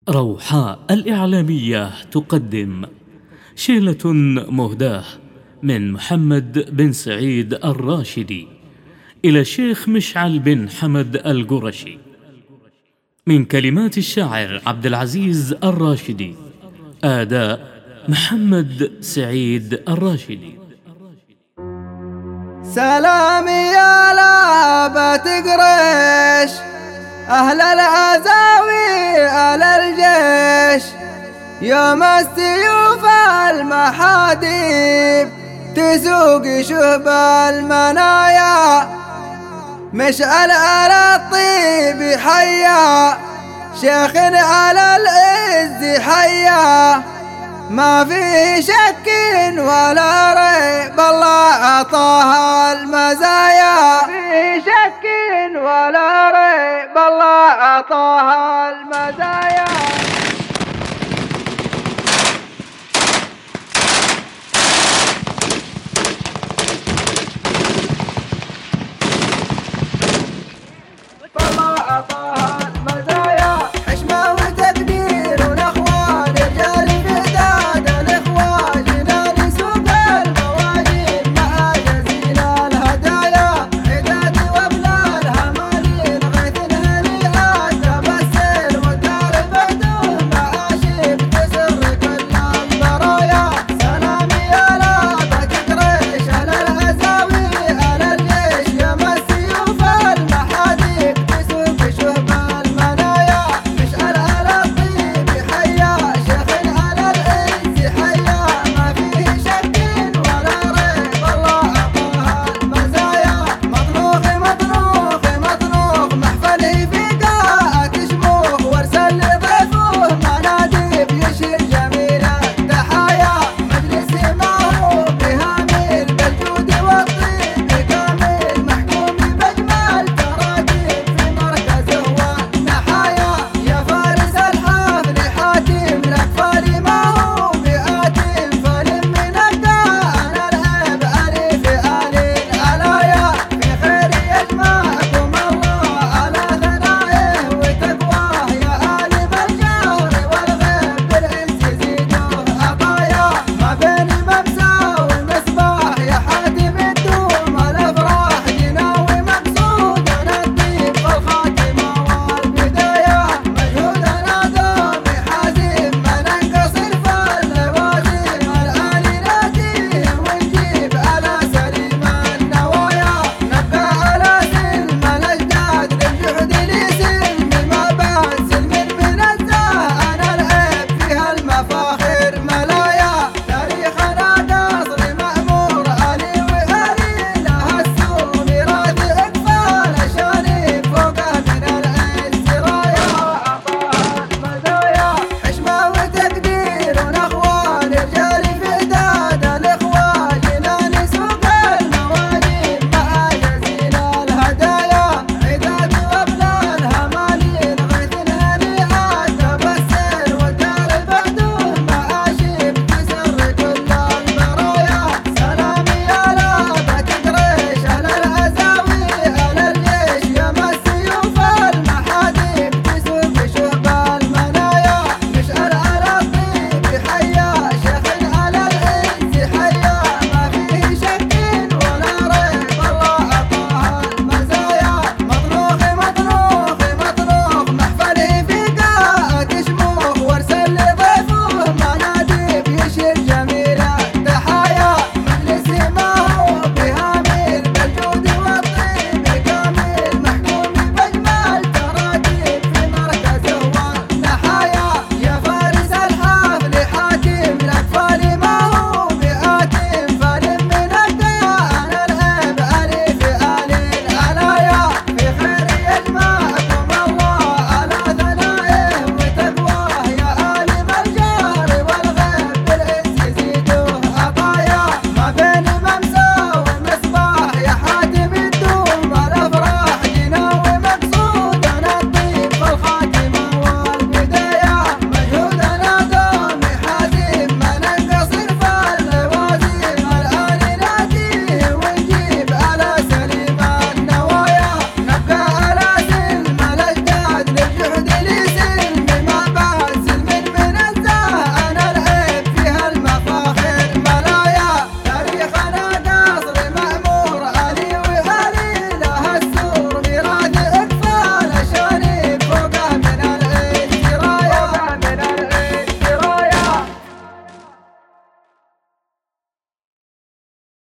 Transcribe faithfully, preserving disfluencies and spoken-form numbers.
روحاء الإعلامية تقدم شيلة مهداة من محمد بن سعيد الراشدي إلى الشيخ مشعل بن حمد القرشي، من كلمات الشاعر عبد العزيز الراشدي، أداء محمد سعيد الراشدي. سلامي يا لابة قريش، أهل العزاوي أهل الجيش، يوم السيوف المحاديب تسوق شهب المنايا، مشعل على الطيب حيا، شيخ على العز حيا، ما فيه شك ولا ريب الله أعطاها المزايا، ما فيه شك ولا ريب الله أعطاها المزايا.